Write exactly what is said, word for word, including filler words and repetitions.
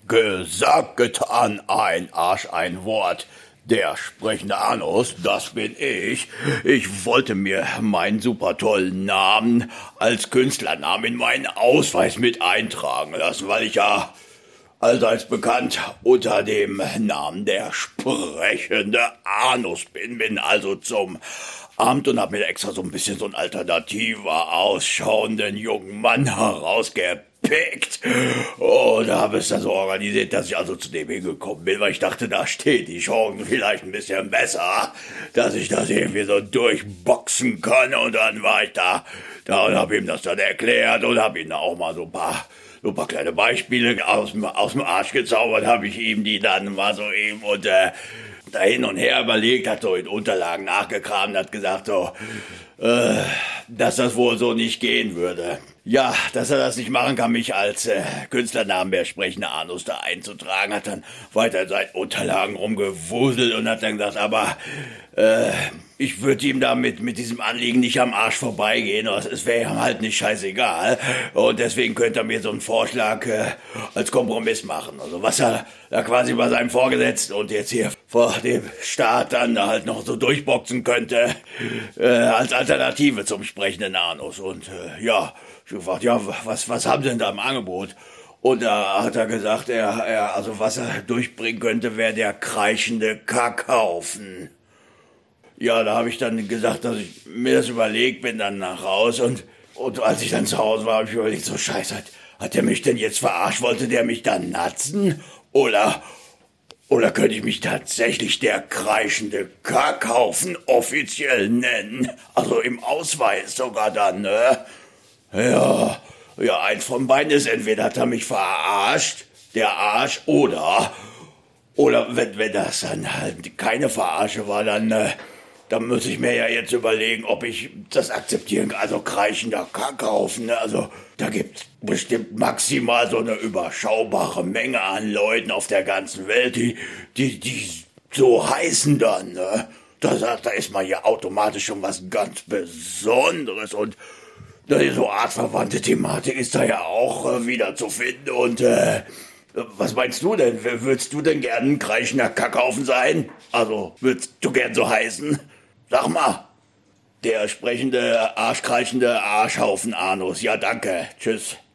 Gesagt, getan, ein Arsch, ein Wort. Der sprechende Anus, das bin ich. Ich wollte mir meinen super tollen Namen als Künstlernamen in meinen Ausweis mit eintragen lassen, weil ich ja allseits bekannt unter dem Namen der sprechende Anus bin. Bin also zum Amt und hab mir extra so ein bisschen so einen alternativer ausschauenden jungen Mann herausgepickt. Und habe es dann so organisiert, dass ich also zu dem hingekommen bin, weil ich dachte, da steht die Chance vielleicht ein bisschen besser, dass ich das irgendwie so durchboxen kann. Und dann war ich da, da und habe ihm das dann erklärt und habe ihm auch mal so ein paar so ein paar kleine Beispiele aus dem, aus dem Arsch gezaubert, habe ich ihm die dann mal so eben und äh, da hin und her überlegt, hat so in Unterlagen nachgekramt, hat gesagt so, äh, dass das wohl so nicht gehen würde. Ja, dass er das nicht machen kann, mich als äh, Künstlernamen der sprechende Anus da einzutragen, hat dann weiter in seinen Unterlagen rumgewuselt und hat dann gesagt, aber äh, ich würde ihm damit mit diesem Anliegen nicht am Arsch vorbeigehen, es wäre ihm halt nicht scheißegal und deswegen könnte er mir so einen Vorschlag äh, als Kompromiss machen. Also was er da quasi bei seinem Vorgesetzten und jetzt hier vor dem Staat dann halt noch so durchboxen könnte, äh, als Alternative zum sprechenden Anus. Und äh, ja, ich hab gefragt, ja, was, was haben Sie denn da im Angebot? Und da hat er gesagt, er, er, also was er durchbringen könnte, wäre der kreischende Kackhaufen. Ja, da habe ich dann gesagt, dass ich mir das überlegt, bin dann nach raus und, und als ich dann zu Hause war, habe ich überlegt, so scheiße, hat, hat der mich denn jetzt verarscht? Wollte der mich dann natzen? Oder, oder könnte ich mich tatsächlich der kreischende Kackhaufen offiziell nennen? Also im Ausweis sogar dann, ne? Ja, ja, eins von beiden ist, entweder hat er mich verarscht, der Arsch, oder, oder wenn, wenn das dann halt keine Verarsche war, dann, äh, dann muss ich mir ja jetzt überlegen, ob ich das akzeptieren kann. Also kreischender Kackhaufen, ne? Also da gibt's bestimmt maximal so eine überschaubare Menge an Leuten auf der ganzen Welt, die, die, die so heißen dann, ne? Da, da ist man ja automatisch schon was ganz Besonderes und so artverwandte Thematik ist da ja auch äh, wieder zu finden und äh, was meinst du denn? Würdest du denn gern ein kreischender Kackhaufen sein? Also, würdest du gern so heißen? Sag mal. Der sprechende, arschkreischende Arschhaufen Anus. Ja, danke. Tschüss.